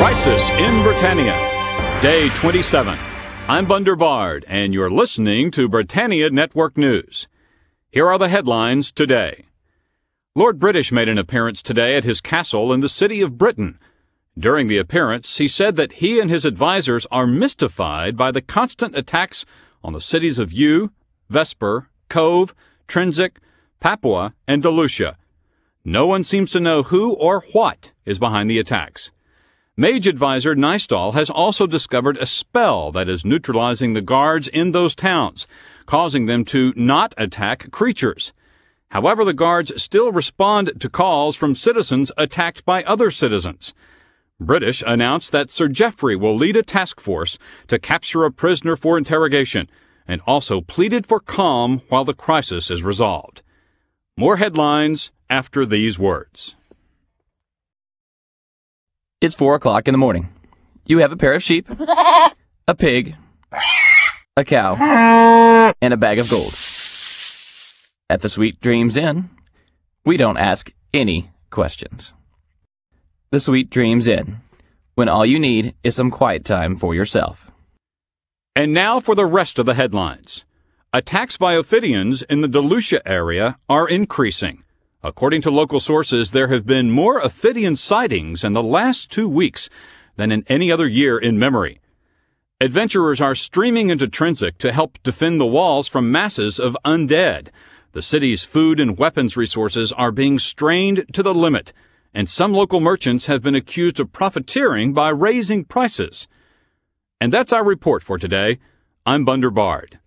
Crisis in Britannia, Day 27. I'm Bunder Bard, and you're listening to Britannia Network News. Here are the headlines today. Lord British made an appearance today at his castle in the city of Britain. During the appearance, he said that he and his advisers are mystified by the constant attacks on the cities of Ewe, Vesper, Cove, Trinsic, Papua, and Delucia. No one seems to know who or what is behind the attacks. Mage advisor Nystall has also discovered a spell that is neutralizing the guards in those towns, causing them to not attack creatures. However, the guards still respond to calls from citizens attacked by other citizens. British announced that Sir Geoffrey will lead a task force to capture a prisoner for interrogation, and also pleaded for calm while the crisis is resolved. More headlines after these words. It's 4 o'clock in the morning. You have a pair of sheep, a pig, a cow, and a bag of gold. At the Sweet Dreams Inn, we don't ask any questions. The Sweet Dreams Inn, when all you need is some quiet time for yourself. And now for the rest of the headlines. Attacks by Ophidians in the Delucia area are increasing. According to local sources, there have been more Ophidian sightings in the last 2 weeks than in any other year in memory. Adventurers are streaming into Trinsic to help defend the walls from masses of undead. The city's food and weapons resources are being strained to the limit, and some local merchants have been accused of profiteering by raising prices. And that's our report for today. I'm Bunder Bard.